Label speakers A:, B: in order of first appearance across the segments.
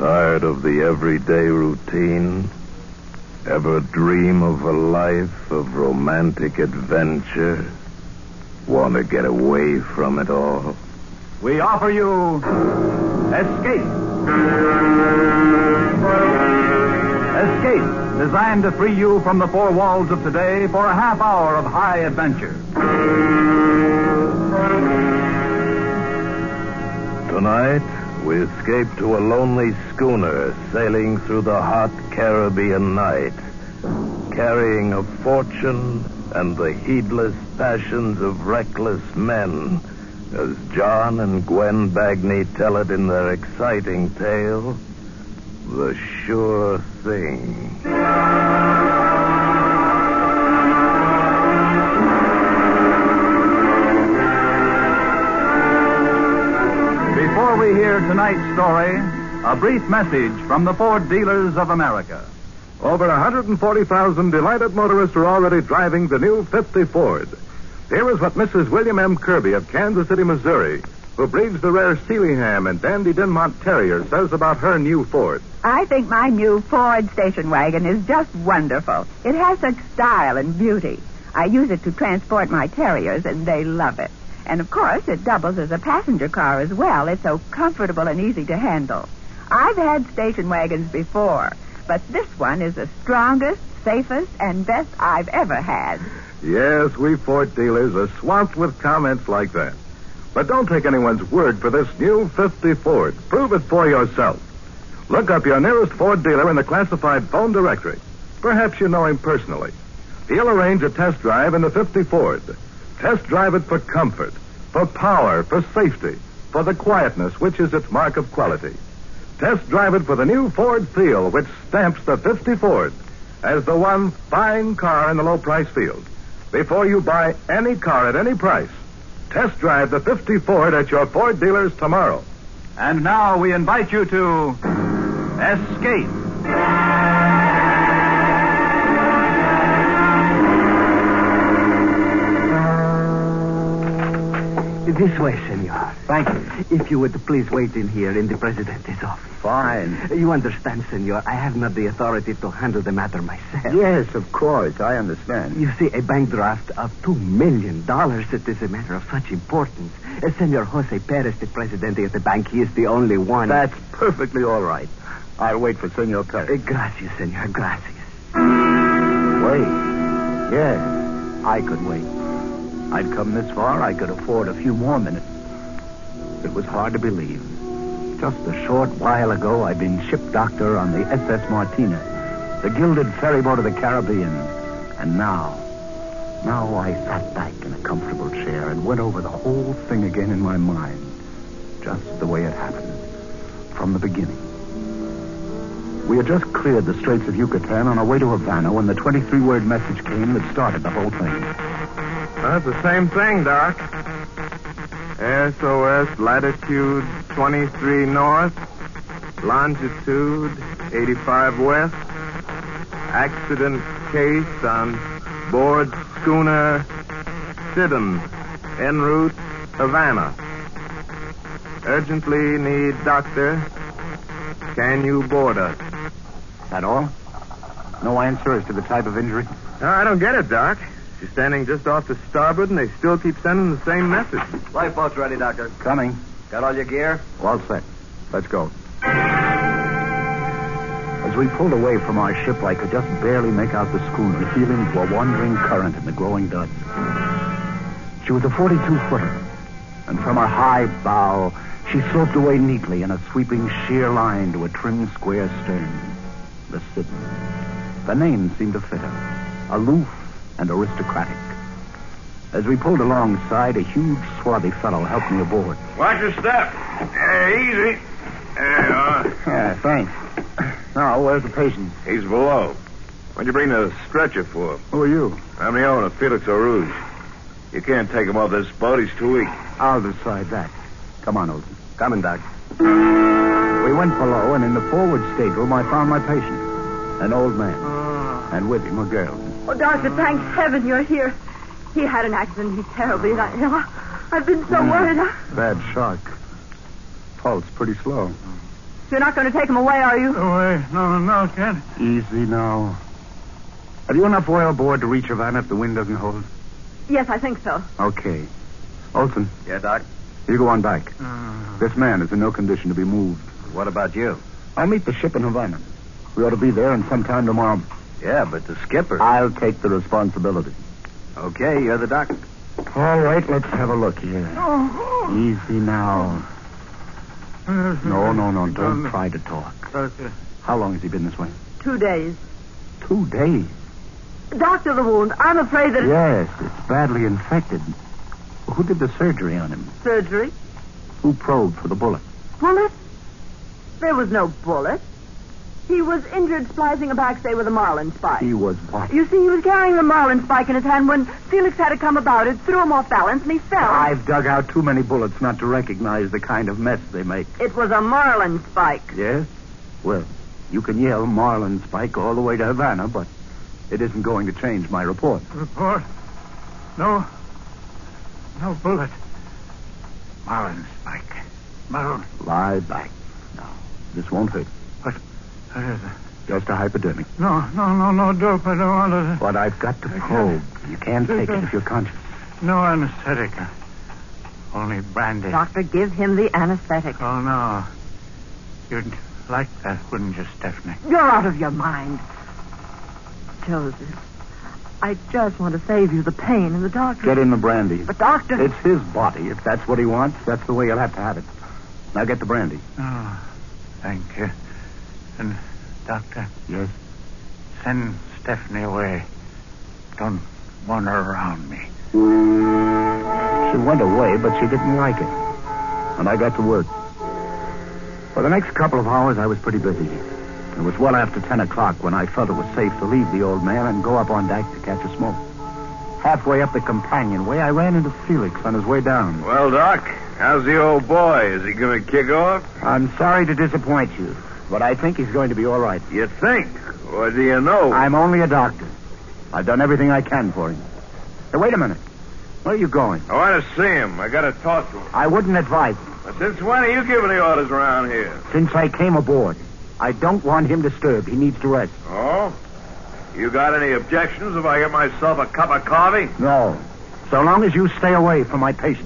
A: Tired of the everyday routine? Ever dream of a life of romantic adventure? Want to get away from it all?
B: We offer you Escape. Escape, designed to free you from the four walls of today for a half hour of high adventure.
A: Tonight, we escape to a lonely schooner sailing through the hot Caribbean night, carrying a fortune and the heedless passions of reckless men, as John and Gwen Bagney tell it in their exciting tale, The Sure Thing.
B: Before we hear tonight's story, a brief message from the Ford Dealers of America.
C: Over 140,000 delighted motorists are already driving the new 50 Ford. Here is what Mrs. William M. Kirby of Kansas City, Missouri, who breeds the rare Sealyham and Dandy Dinmont Terrier, says about her new Ford.
D: I think my new Ford station wagon is just wonderful. It has such style and beauty. I use it to transport my terriers, and they love it. And, of course, it doubles as a passenger car as well. It's so comfortable and easy to handle. I've had station wagons before, but this one is the strongest, safest, and best I've ever had.
C: Yes, we Ford dealers are swamped with comments like that. But don't take anyone's word for this new 50 Ford. Prove it for yourself. Look up your nearest Ford dealer in the classified phone directory. Perhaps you know him personally. He'll arrange a test drive in the 50 Ford. Test drive it for comfort, for power, for safety, for the quietness which is its mark of quality. Test drive it for the new Ford Seal, which stamps the 50 Ford as the one fine car in the low-price field. Before you buy any car at any price, test drive the 50 Ford at your Ford dealers tomorrow.
B: And now we invite you to Escape.
E: This way, senor.
B: Thank you.
E: If you would please wait in here in the President's office.
B: Fine.
E: You understand, senor, I have not the authority to handle the matter myself.
B: Yes, of course. I understand.
E: You see, a bank draft of $2 million, it is a matter of such importance. Senor Jose Perez, the Presidente of the bank, he is the only one.
B: That's perfectly all right. I'll wait for Senor Perez.
E: Gracias, senor, gracias.
B: Wait. Yes, I could wait. I'd come this far, I could afford a few more minutes. It was hard to believe. Just a short while ago, I'd been ship doctor on the SS Martina, the gilded ferryboat of the Caribbean. And now I sat back in a comfortable chair and went over the whole thing again in my mind, just the way it happened, from the beginning. We had just cleared the Straits of Yucatan on our way to Havana when the 23-word message came that started the whole thing.
F: That's the same thing, Doc. SOS, latitude 23 north, longitude 85 west. Accident case on board schooner Sidon, en route Havana. Urgently need doctor. Can you board us?
B: That all? No answer as to the type of injury?
F: No, I don't get it, Doc. She's standing just off the starboard, and they still keep sending the same message.
E: Lifeboat's ready, Doctor.
B: Coming.
E: Got all your gear?
B: All set. Let's go. As we pulled away from our ship, I could just barely make out the schooner heeling to a wandering current in the growing dusk. She was a 42-footer, and from her high bow, she sloped away neatly in a sweeping sheer line to a trim square stern. The Sidon. The name seemed to fit her. Aloof and aristocratic. As we pulled alongside, a huge, swarthy fellow helped me aboard.
F: Watch your step. Easy. There you are.
B: Yeah, thanks. Now, where's the patient?
F: He's below. What'd you bring the stretcher for?
B: Who are you?
F: I'm the owner, Felix Rouge. You can't take him off this boat. He's too weak.
B: I'll decide that. Come on, Olson. Coming, Doc. We went below, and in the forward stateroom, I found my patient. An old man. And with him, a girl.
G: Oh, Doctor, thank heaven you're here. He had an accident. He's terribly ill. I've been so worried.
B: Bad shock. Pulse pretty slow.
G: You're not going to take him away, are you?
H: Away? No, Kent.
B: Easy now. Have you enough oil aboard to reach Havana if the wind doesn't hold?
G: Yes, I think so.
B: Okay. Olson,
F: Yeah, Doc?
B: you go on back. This man is in no condition to be moved.
F: What about you?
B: I'll meet the ship in Havana. We ought to be there in some time tomorrow.
F: Yeah, but the skipper...
B: I'll take the responsibility.
F: Okay, you're the doc.
B: All right, let's have a look here. Easy now. No. Don't try to talk.
H: Okay.
B: How long has he been this way?
G: 2 days.
B: 2 days.
G: Doctor, the wound. I'm afraid that...
B: Yes, it's badly infected. Who did the surgery on him?
G: Surgery?
B: Who probed for the bullet?
G: Bullet? There was no bullet. He was injured splicing a backstay with a marlin spike.
B: He was what?
G: You see, he was carrying the marlin spike in his hand when Felix had to come about it, threw him off balance, and he fell.
B: I've dug out too many bullets not to recognize the kind of mess they make.
G: It was a marlin spike.
B: Yes? Well, you can yell Marlin Spike all the way to Havana, but it isn't going to change my report.
H: Report? No bullet. Marlin Spike. Maroon.
B: Lie back. No, this won't hurt.
H: What is it?
B: Just a hypodermic.
H: No, dope. I don't want to...
B: But I've got to probe. You can't take it if you're conscious.
H: No anesthetic. Only brandy.
G: Doctor, give him the anesthetic.
H: Oh, no. You'd like that, wouldn't you, Stephanie?
G: You're out of your mind. Joseph, I just want to save you the pain and the doctor.
B: Get in the brandy.
G: But, Doctor...
B: It's his body. If that's what he wants, that's the way he'll have to have it. Now get the brandy.
H: Oh, thank you. And, Doctor?
B: Yes?
H: Send Stephanie away. Don't want her around me.
B: She went away, but she didn't like it. And I got to work. For the next couple of hours, I was pretty busy. It was well after 10 o'clock when I felt it was safe to leave the old man and go up on deck to catch a smoke. Halfway up the companionway, I ran into Felix on his way down.
F: Well, Doc, how's the old boy? Is he going to kick off?
B: I'm sorry to disappoint you, but I think he's going to be all right.
F: You think? Or do you know?
B: I'm only a doctor. I've done everything I can for him. Hey, wait a minute. Where are you going?
F: I want to see him. I got to talk to him.
B: I wouldn't advise him.
F: Now, since when are you giving the orders around here?
B: Since I came aboard. I don't want him disturbed. He needs to rest.
F: Oh? You got any objections if I get myself a cup of coffee?
B: No. So long as you stay away from my patient.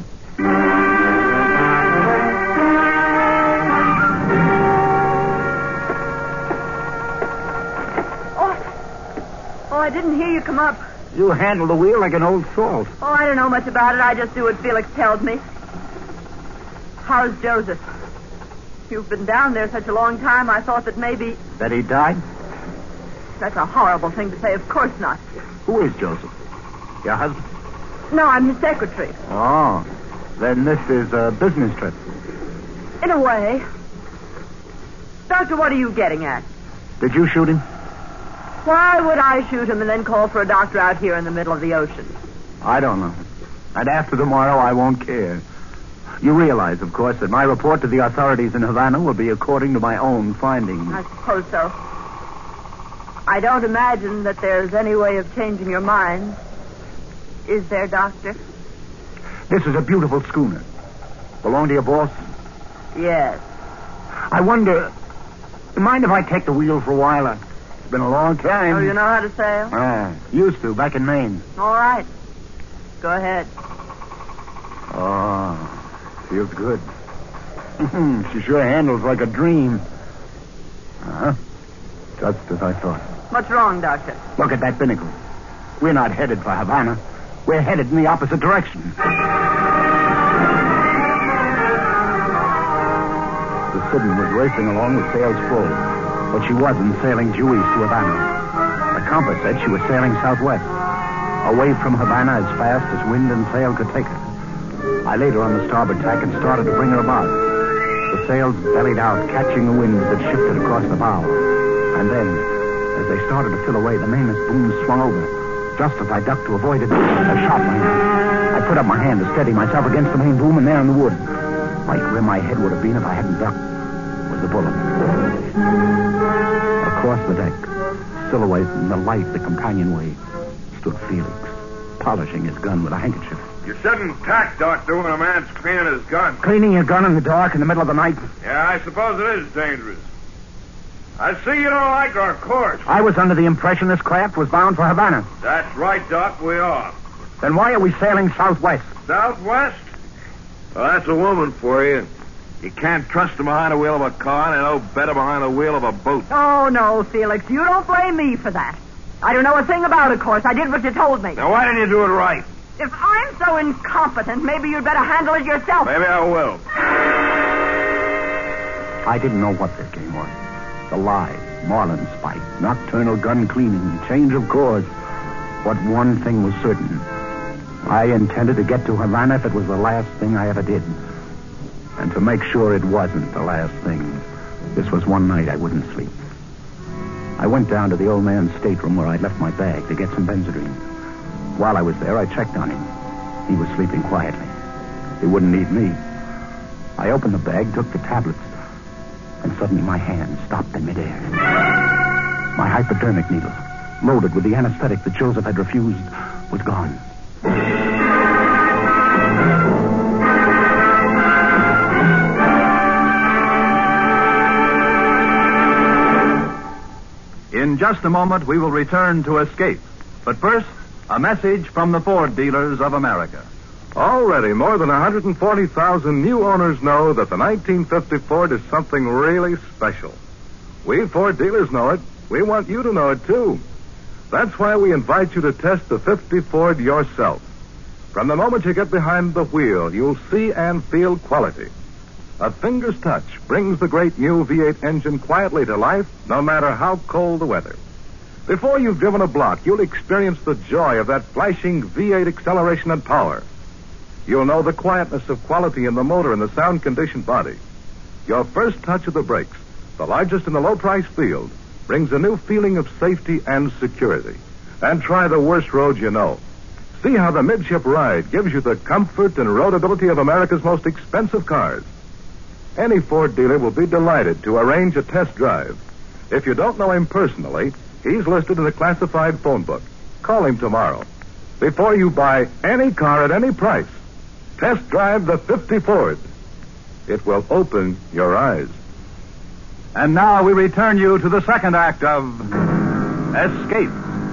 G: Oh, I didn't hear you come up.
B: You handle the wheel like an old salt.
G: Oh, I don't know much about it. I just do what Felix tells me. How's Joseph? You've been down there such a long time, I thought that maybe...
B: That he died?
G: That's a horrible thing to say. Of course not.
B: Who is Joseph? Your husband?
G: No, I'm his secretary.
B: Oh. Then this is a business trip.
G: In a way. Doctor, what are you getting at?
B: Did you shoot him?
G: Why would I shoot him and then call for a doctor out here in the middle of the ocean?
B: I don't know. And after tomorrow, I won't care. You realize, of course, that my report to the authorities in Havana will be according to my own findings.
G: I suppose so. I don't imagine that there's any way of changing your mind. Is there, Doctor?
B: This is a beautiful schooner. Belong to your boss?
G: Yes.
B: I wonder... Mind if I take the wheel for a while? It's been a long time.
G: Oh, you know how to sail?
B: Used to, back in Maine.
G: All right. Go ahead.
B: Oh... Feels good. She sure handles like a dream. Just as I thought.
G: What's wrong, Doctor?
B: Look at that binnacle. We're not headed for Havana. We're headed in the opposite direction. The Sidon was racing along with sails full, but she wasn't sailing due east to Havana. The compass said she was sailing southwest, away from Havana as fast as wind and sail could take her. I laid her on the starboard tack and started to bring her about. The sails bellied out, catching the winds that shifted across the bow. And then, as they started to fill away, the mainmast boom swung over. Just as I ducked to avoid it, a shot rang out. I put up my hand to steady myself against the main boom, and there in the wood, right where my head would have been if I hadn't ducked, was the bullet. Across the deck, silhouetted in the light of the companionway, stood Felix, polishing his gun with a handkerchief.
F: You shouldn't attack, Doctor, when a man's cleaning his gun.
B: Cleaning your gun in the dark in the middle of the night?
F: Yeah, I suppose it is dangerous. I see you don't like our course.
B: I was under the impression this craft was bound for Havana.
F: That's right, Doc, we are.
B: Then why are we sailing southwest?
F: Southwest? Well, that's a woman for you. You can't trust her behind the wheel of a car, and no better behind the wheel of a boat.
G: Oh, no, Felix. You don't blame me for that. I don't know a thing about it, of course. I did what you told me.
F: Now, why didn't you do it right?
G: If I'm so incompetent, maybe you'd better handle it yourself.
F: Maybe I will.
B: I didn't know what this game was. The lies, marlinspike, nocturnal gun cleaning, change of course. But one thing was certain. I intended to get to Havana if it was the last thing I ever did. And to make sure it wasn't the last thing, this was one night I wouldn't sleep. I went down to the old man's stateroom where I'd left my bag to get some Benzedrine. While I was there, I checked on him. He was sleeping quietly. He wouldn't need me. I opened the bag, took the tablets, and suddenly my hand stopped in midair. My hypodermic needle, loaded with the anesthetic that Joseph had refused, was gone.
C: In just a moment, we will return to Escape. But first, a message from the Ford dealers of America. Already, more than 140,000 new owners know that the 1950 Ford is something really special. We Ford dealers know it. We want you to know it, too. That's why we invite you to test the 50 Ford yourself. From the moment you get behind the wheel, you'll see and feel quality. A finger's touch brings the great new V8 engine quietly to life, no matter how cold the weather. Before you've driven a block, you'll experience the joy of that flashing V8 acceleration and power. You'll know the quietness of quality in the motor and the sound-conditioned body. Your first touch of the brakes, the largest in the low-price field, brings a new feeling of safety and security. And try the worst road you know. See how the midship ride gives you the comfort and roadability of America's most expensive cars. Any Ford dealer will be delighted to arrange a test drive. If you don't know him personally, he's listed in the classified phone book. Call him tomorrow. Before you buy any car at any price, test drive the 50 Ford. It will open your eyes. And now we return you to the second act of Escape.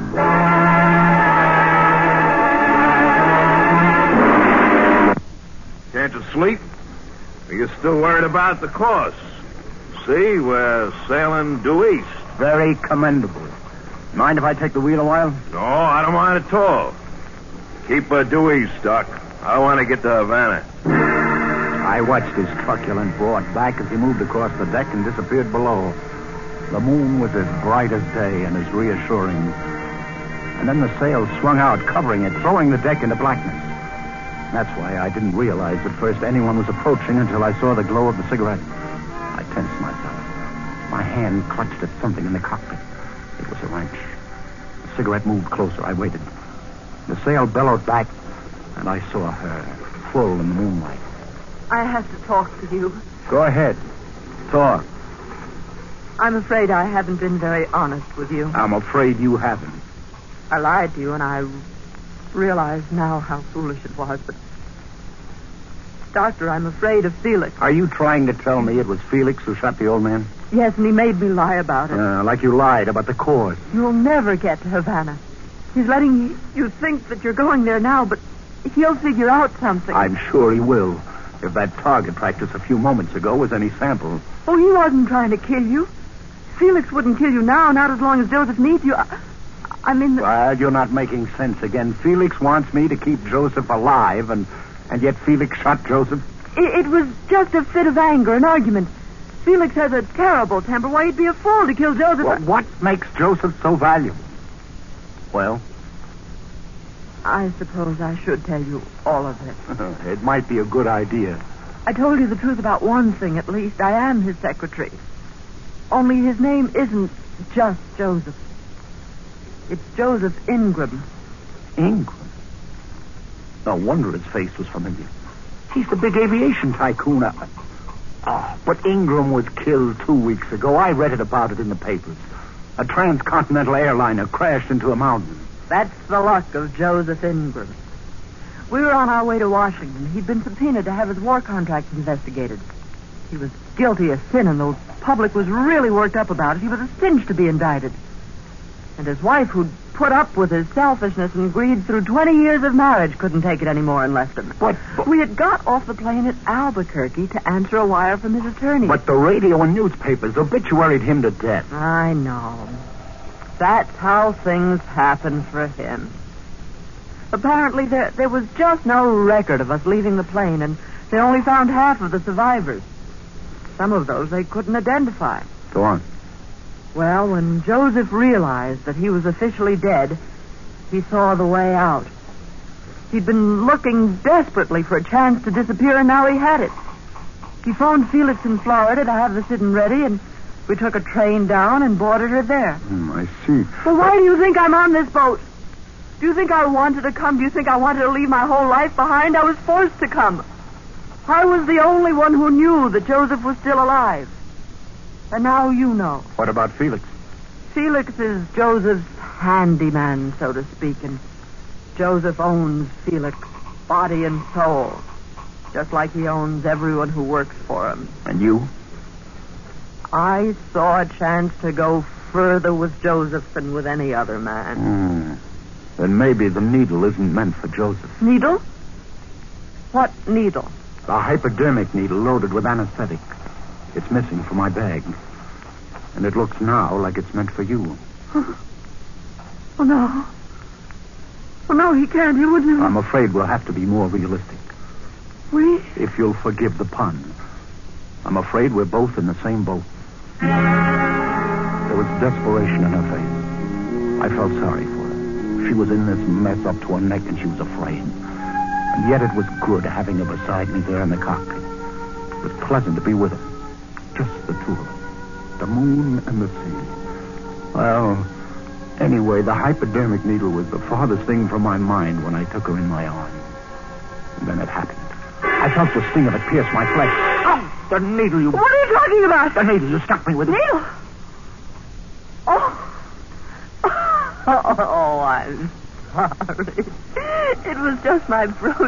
F: Can't you sleep? Are you still worried about the course? See, we're sailing due east.
B: Very commendable. Mind if I take the wheel a while?
F: No, I don't mind at all. Keep due east, Doc. I want to get to Havana.
B: I watched his truculent broad back as he moved across the deck and disappeared below. The moon was as bright as day and as reassuring. And then the sails swung out, covering it, throwing the deck into blackness. That's why I didn't realize at first anyone was approaching until I saw the glow of the cigarette. I tensed myself. My hand clutched at something in the cockpit. It was a wrench. The cigarette moved closer. I waited. The sail bellowed back, and I saw her, full in the moonlight.
G: I have to talk to you.
B: Go ahead. Talk.
G: I'm afraid I haven't been very honest with you.
B: I'm afraid you haven't.
G: I lied to you, and I realize now how foolish it was, but... Doctor, I'm afraid of Felix.
B: Are you trying to tell me it was Felix who shot the old man?
G: Yes, and he made me lie about it.
B: Like you lied about the course.
G: You'll never get to Havana. He's letting you think that you're going there now, but he'll figure out something.
B: I'm sure he will. If that target practice a few moments ago was any sample.
G: Oh, he wasn't trying to kill you. Felix wouldn't kill you now, not as long as Joseph needs you. I mean...
B: Well, you're not making sense again. Felix wants me to keep Joseph alive, and yet Felix shot Joseph?
G: It was just a fit of anger, an argument. Felix has a terrible temper. Why, he'd be a fool to kill Joseph.
B: Well, what makes Joseph so valuable? Well?
G: I suppose I should tell you all of it.
B: It might be a good idea.
G: I told you the truth about one thing, at least. I am his secretary. Only his name isn't just Joseph. It's Joseph Ingram.
B: Ingram? No wonder his face was familiar. He's the big aviation tycoon. But Ingram was killed 2 weeks ago. I read about it in the papers. A transcontinental airliner crashed into a mountain.
G: That's the luck of Joseph Ingram. We were on our way to Washington. He'd been subpoenaed to have his war contract investigated. He was guilty of sin, and the public was really worked up about it. He was a cinch to be indicted. And his wife, who'd put up with his selfishness and greed through 20 years of marriage, couldn't take it anymore and left him.
B: But
G: We had got off the plane at Albuquerque to answer a wire from his attorney.
B: the radio and newspapers obituaried him to death.
G: I know. That's how things happen for him. Apparently, there was just no record of us leaving the plane, and they only found half of the survivors. Some of those they couldn't identify.
B: Go on.
G: Well, when Joseph realized that he was officially dead, he saw the way out. He'd been looking desperately for a chance to disappear, and now he had it. He phoned Felix in Florida to have the sit-in ready, and we took a train down and boarded her there.
C: I see.
G: Well, why do you think I'm on this boat? Do you think I wanted to come? Do you think I wanted to leave my whole life behind? I was forced to come. I was the only one who knew that Joseph was still alive. And now you know.
B: What about Felix?
G: Felix is Joseph's handyman, so to speak, and Joseph owns Felix, body and soul, just like he owns everyone who works for him.
B: And you?
G: I saw a chance to go further with Joseph than with any other man.
B: Then maybe the needle isn't meant for Joseph.
G: Needle? What needle?
B: The hypodermic needle loaded with anesthetic. It's missing from my bag. And it looks now like it's meant for you.
G: Oh, no. Oh, no, he can't. He wouldn't have...
B: I'm afraid we'll have to be more realistic.
G: We?
B: If you'll forgive the pun. I'm afraid we're both in the same boat. There was desperation in her face. I felt sorry for her. She was in this mess up to her neck, and she was afraid. And yet it was good having her beside me there in the cockpit. It was pleasant to be with her. Just the two of us. The moon and the sea. Well, anyway, the hypodermic needle was the farthest thing from my mind when I took her in my arms. And then it happened. I felt the sting of it pierce my flesh. Oh, the needle you...
G: What are you talking about?
B: The needle you stuck me with.
G: Needle? Oh. Oh, I'm sorry. It was just my brooch.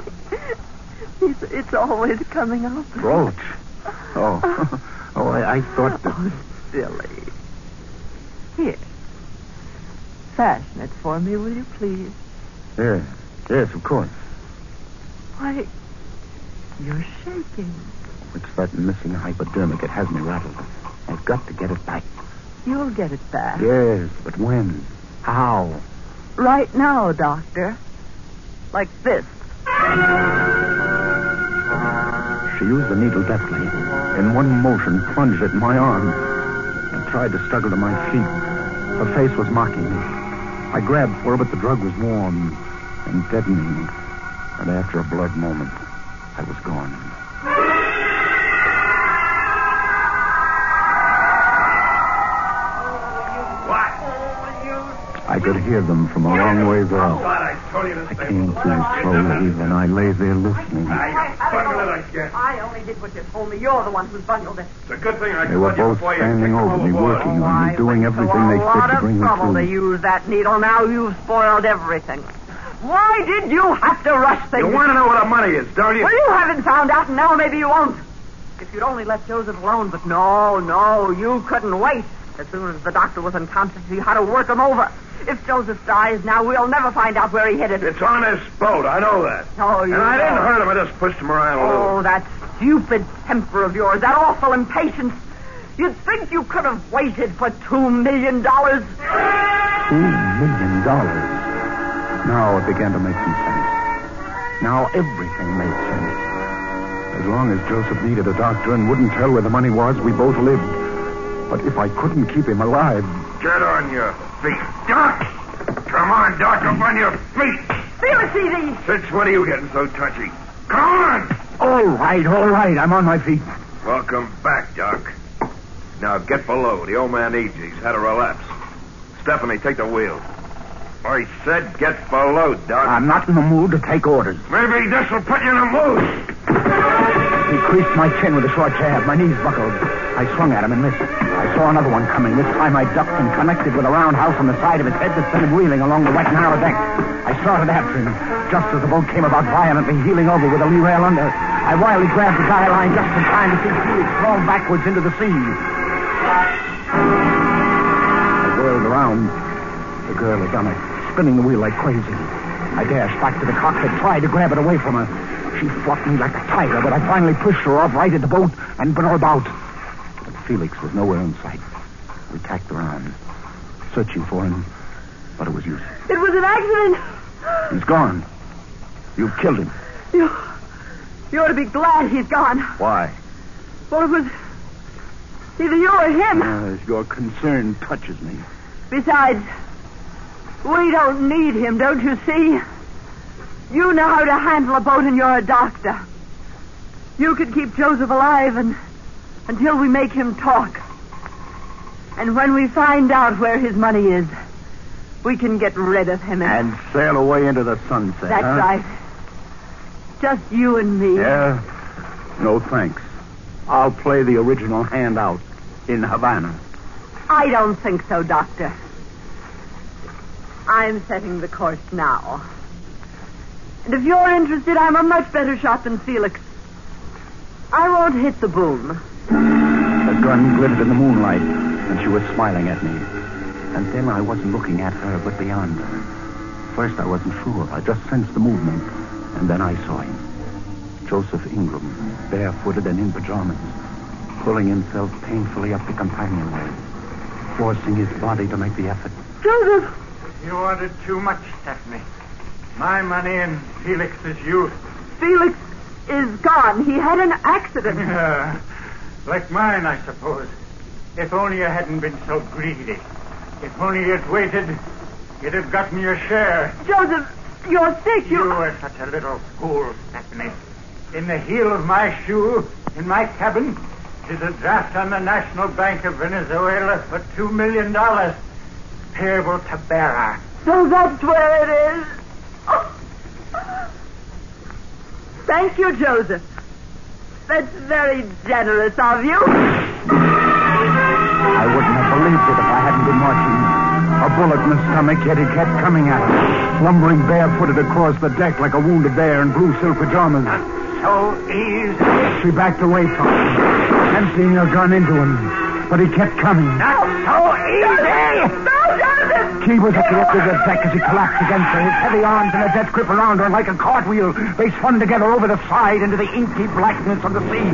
G: It's always coming up.
B: Brooch? Oh. Oh, I thought that...
G: Oh, silly. Here. Fasten it for me, will you please?
B: Yes, of course.
G: Why, you're shaking.
B: It's that missing hypodermic. It has me rattled. I've got to get it back.
G: You'll get it back.
B: Yes, but when? How?
G: Right now, Doctor. Like this.
B: She used the needle deftly. In one motion, plunged it in my arm. I tried to struggle to my feet. Her face was mocking me. I grabbed for her, but the drug was warm and deadening. And after a blurred moment, I was gone. I could hear them from a long ways off. I came to slowly, and I lay there listening.
G: I only did what you told me. You're the one who bungled it.
F: It's a good thing I
B: They were both standing over me, working on me, doing everything they could to bring me
G: trouble to
B: through.
G: use that needle. Now you've spoiled everything. Why did you have to rush things?
F: You want to know what the money is, don't you?
G: Well, you haven't found out, and now maybe you won't. If you'd only let Joseph alone, but no, you couldn't wait. As soon as the doctor was unconscious, you had to work him over. If Joseph dies now, we'll never find out where he hid it.
F: It's on this boat. I know that.
G: Oh, you
F: And I didn't
G: know.
F: hurt him. I just pushed him around a little.
G: Oh, that stupid temper of yours, that awful impatience. You'd think you could have waited for $2 million.
B: $2 million. Now it began to make some sense. Now everything made sense. As long as Joseph needed a doctor and wouldn't tell where the money was, we both lived. But if I couldn't keep him alive...
F: Get on your feet. Doc! Come on, Doc, up on your feet.
G: Felix, easy.
F: Since when are you getting so touchy? Come on!
B: All right. I'm on my feet.
F: Welcome back, Doc. Now get below. The old man needs you. He's had a relapse. Stephanie, take the wheel. I said get below, Doc.
B: I'm not in the mood to take orders.
F: Maybe this will put you in the mood.
B: He creased my chin with a short jab. My knees buckled. I swung at him and missed. I saw another one coming. This time I ducked and connected with a roundhouse on the side of his head that sent him reeling along the wet, narrow deck. I started after him. Just as the boat came about violently, heeling over with a lee rail under, I wildly grabbed the guy line just in time to see Felix thrown backwards into the sea. I whirled around. The girl was on it, spinning the wheel like crazy. I dashed back to the cockpit, tried to grab it away from her. She fought me like a tiger, but I finally pushed her off, righted the boat, and brought her about. But Felix was nowhere in sight. We tacked around, searching for him, but it was useless.
G: It was an accident.
B: He's gone. You killed him.
G: You ought to be glad he's gone.
B: Why?
G: Well, it was either you or him.
B: Your concern touches me.
G: Besides, we don't need him, don't you see? You know how to handle a boat and you're a doctor. You could keep Joseph alive until we make him talk. And when we find out where his money is, we can get rid of him
B: and sail away into the sunset.
G: That's right. Just you and me.
B: Yeah? No, thanks. I'll play the original hand out in Havana.
G: I don't think so, Doctor. I'm setting the course now. And if you're interested, I'm a much better shot than Felix. I won't hit the boom.
B: The gun glittered in the moonlight, and she was smiling at me. And then I wasn't looking at her, but beyond her. First, I wasn't sure. I just sensed the movement. And then I saw him. Joseph Ingram, barefooted and in pajamas, pulling himself painfully up the companionway, forcing his body to make the effort.
G: Joseph!
H: You wanted too much, Stephanie. My money and Felix's youth.
G: Felix is gone. He had an accident.
H: Like mine, I suppose. If only you hadn't been so greedy. If only you'd waited, you'd have gotten your share.
G: Joseph, you're sick.
H: You were such a little fool, Stephanie. In the heel of my shoe, in my cabin, is a draft on the National Bank of Venezuela for $2 million. Payable to bearer.
G: So that's where it is. Oh. Thank you, Joseph. That's very generous of you.
B: I wouldn't have believed it if I hadn't been watching. A bullet in the stomach, yet he kept coming at us, lumbering barefooted across the deck like a wounded bear in blue silk pajamas.
H: Not so easy.
B: She backed away from him, emptying her gun into him. But he kept coming.
H: Not so easy!
G: No, Joseph!
B: Key was at the edge of the deck as he collapsed against her, his heavy arms in a death grip around her, and like a cartwheel, they spun together over the side into the inky blackness of the sea.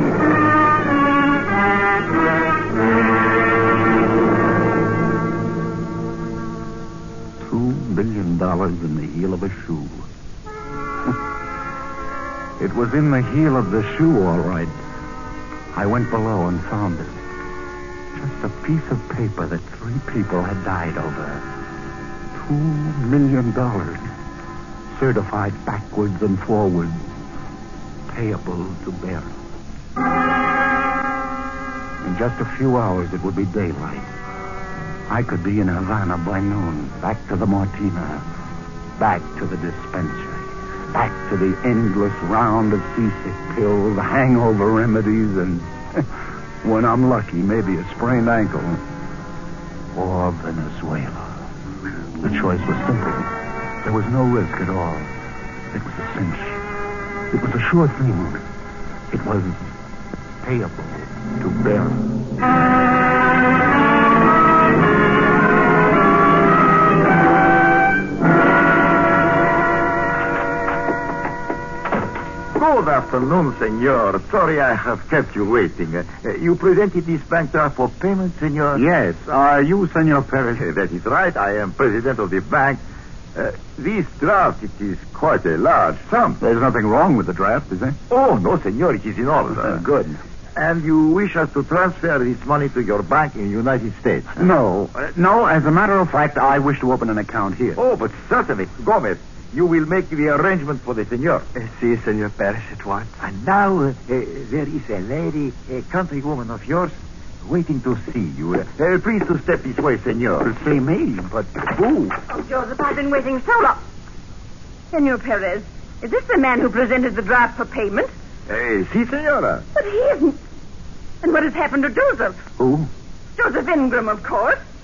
B: $2 billion in the heel of a shoe. It was in the heel of the shoe, all right. I went below and found it. Just a piece of paper that 3 people had died over. $2 million. Certified backwards and forwards. Payable to bearer. In just a few hours, it would be daylight. I could be in Havana by noon. Back to the Martina. Back to the dispensary. Back to the endless round of seasick pills, hangover remedies, and... when I'm lucky, maybe a sprained ankle. Or Venezuela. The choice was simple. There was no risk at all. It was a cinch. It was a sure thing. It was payable to bearer.
F: Good afternoon, senor. Sorry I have kept you waiting. You presented this bank draft for payment, senor?
B: Yes. Are you Senor Perez?
F: That is right. I am president of the bank. This draft, it is quite a large sum.
B: There's nothing wrong with the draft, is there?
F: Oh, no, senor. It is in order.
B: Good.
F: And you wish us to transfer this money to your bank in the United States?
B: No. No, as a matter of fact, I wish to open an account here.
F: Oh, but certainly. Gomez, you will make the arrangement for the senor.
E: Si, Senor Perez, at once.
F: And now, there is a lady, a countrywoman of yours, waiting to see you. Please to step this way, senor.
B: To see me? But who?
D: Oh, Joseph, I've been waiting so long. Senor Perez, is this the man who presented the draft for payment?
F: Si, senora.
D: But he isn't. And what has happened to Joseph?
B: Who?
D: Joseph Ingram, of course.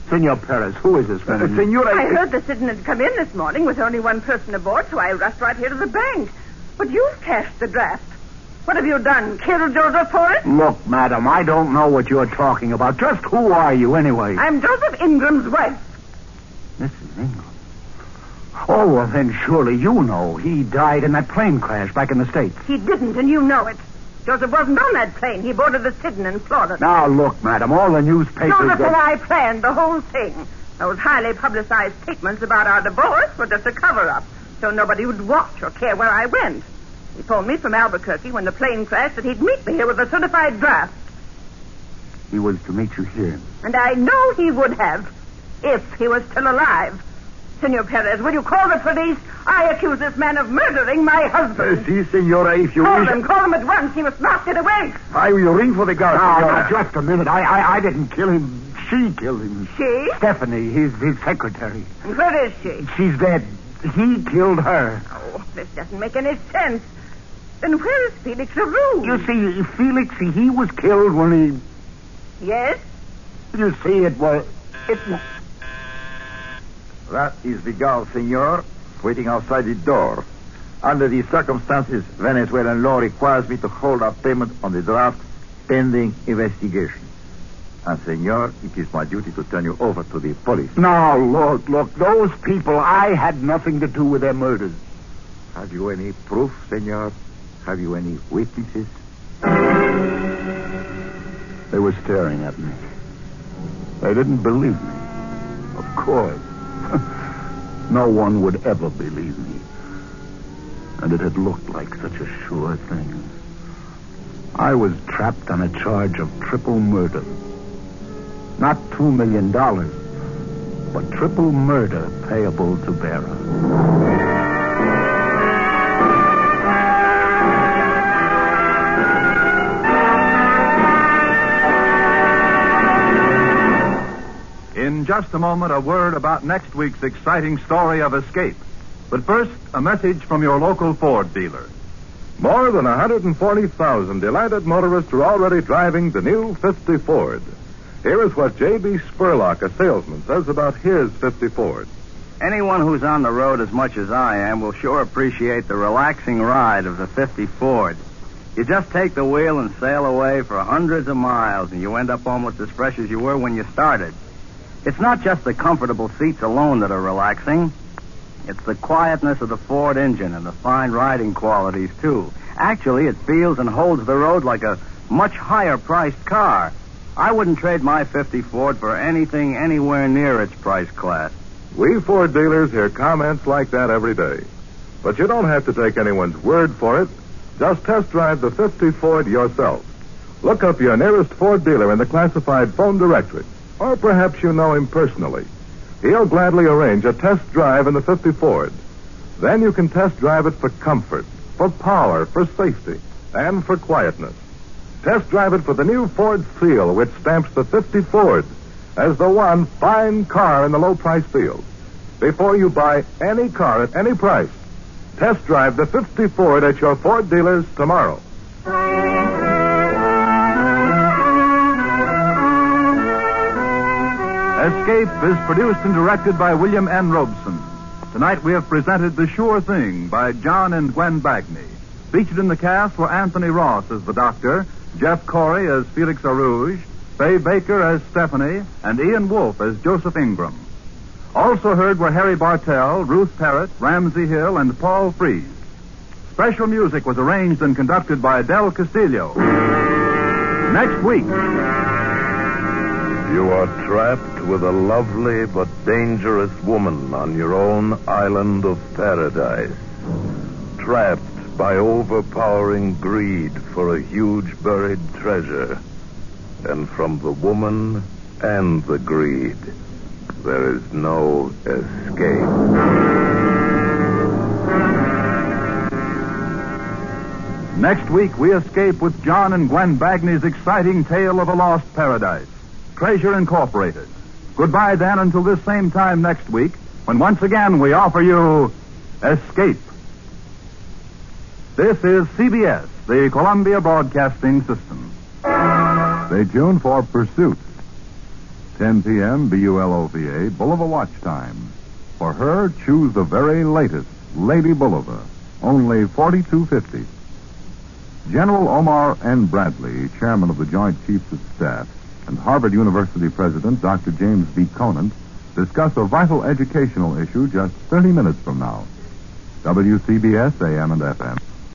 B: Senor Perez, who is this man?
E: Senora...
D: I heard the Sidon had come in this morning with only one person aboard, so I rushed right here to the bank. But you've cashed the draft. What have you done? Killed Joseph for it?
B: Look, madam, I don't know what you're talking about. Just who are you, anyway?
D: I'm Joseph Ingram's wife.
B: Mrs. Ingram. Oh, well, then surely you know. He died in that plane crash back in the States.
D: He didn't, and you know it. Joseph wasn't on that plane. He boarded the Sidon in Florida.
B: Now, look, madam, all the newspapers...
D: Joseph and I planned the whole thing. Those highly publicized statements about our divorce were just a cover-up, so nobody would watch or care where I went. He phoned me from Albuquerque when the plane crashed that he'd meet me here with a certified draft.
B: He was to meet you here.
D: And I know he would have, if he was still alive. Senor Perez, will you call the police? I accuse this man of murdering my husband.
E: Si, senora, if you
D: Call
E: wish...
D: him at once. He must not get away.
E: I will ring for the guard,
B: Now, just a minute. I didn't kill him. She killed him.
D: She?
B: Stephanie, his secretary.
D: And where is she?
B: She's dead. He killed her.
D: Oh, this doesn't make any sense. Then where is Felix LaRue?
B: You see, Felix, he was killed when he...
D: Yes?
B: You see, it was...
E: That is the guard, senor, waiting outside the door. Under these circumstances, Venezuelan law requires me to hold up payment on the draft pending investigation. And, senor, it is my duty to turn you over to the police.
B: Now, look, those people, I had nothing to do with their murders.
E: Have you any proof, senor? Have you any witnesses?
B: They were staring at me. They didn't believe me. Of course. No one would ever believe me. And it had looked like such a sure thing. I was trapped on a charge of triple murder. Not $2 million, but triple murder payable to bearer.
C: In just a moment, a word about next week's exciting story of escape. But first, a message from your local Ford dealer. More than 140,000 delighted motorists are already driving the new 50 Ford. Here is what J.B. Spurlock, a salesman, says about his 50 Ford.
I: Anyone who's on the road as much as I am will sure appreciate the relaxing ride of the 50 Ford. You just take the wheel and sail away for hundreds of miles, and you end up almost as fresh as you were when you started. It's not just the comfortable seats alone that are relaxing. It's the quietness of the Ford engine and the fine riding qualities, too. Actually, it feels and holds the road like a much higher-priced car. I wouldn't trade my 50 Ford for anything anywhere near its price class.
C: We Ford dealers hear comments like that every day. But you don't have to take anyone's word for it. Just test drive the 50 Ford yourself. Look up your nearest Ford dealer in the classified phone directory. Or perhaps you know him personally. He'll gladly arrange a test drive in the 50 Ford. Then you can test drive it for comfort, for power, for safety, and for quietness. Test drive it for the new Ford seal, which stamps the 50 Ford as the one fine car in the low-price field. Before you buy any car at any price, test drive the 50 Ford at your Ford dealers tomorrow. Escape is produced and directed by William N. Robeson. Tonight we have presented The Sure Thing by John and Gwen Bagni. Featured in the cast were Anthony Ross as the doctor, Jeff Corey as Felix Arouge, Faye Baker as Stephanie, and Ian Wolfe as Joseph Ingram. Also heard were Harry Bartell, Ruth Parrott, Ramsey Hill, and Paul Frees. Special music was arranged and conducted by Del Castillo. Next week...
A: You are trapped with a lovely but dangerous woman on your own island of paradise. Trapped by overpowering greed for a huge buried treasure. And from the woman and the greed, there is no escape.
C: Next week, we escape with John and Gwen Bagni's exciting tale of a lost paradise. Treasure Incorporated. Goodbye, then, until this same time next week, when once again we offer you Escape. This is CBS, the Columbia Broadcasting System.
J: Stay tuned for Pursuit.
C: 10 p.m. BULOVA, Bulova Watch Time. For her, choose the very latest Lady Bulova, only $42.50. General Omar N. Bradley, chairman of the Joint Chiefs of Staff, and Harvard University President Dr. James B. Conant discuss a vital educational issue just 30 minutes from now. WCBS AM and FM.